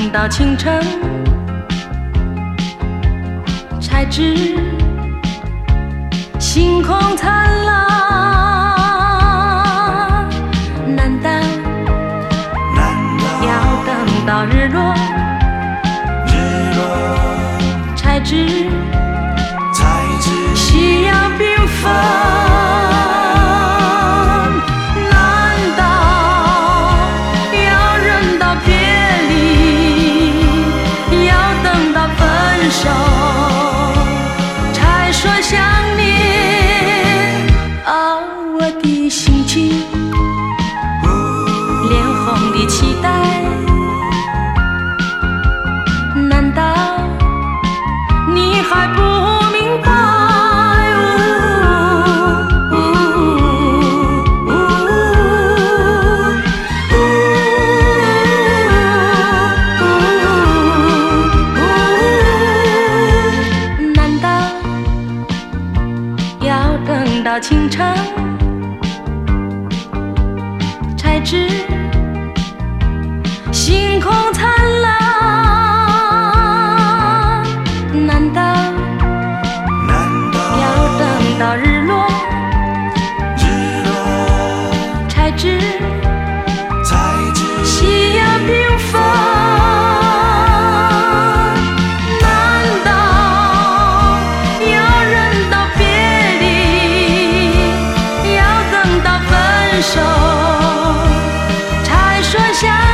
等到清晨才知星空灿烂？难道要等到日落才知夕阳缤纷？才说想念啊，我的心情脸红的期待，难道你还不明白？等到清晨才知星空灿烂？难道要等到日落才知夕阳缤纷？才说想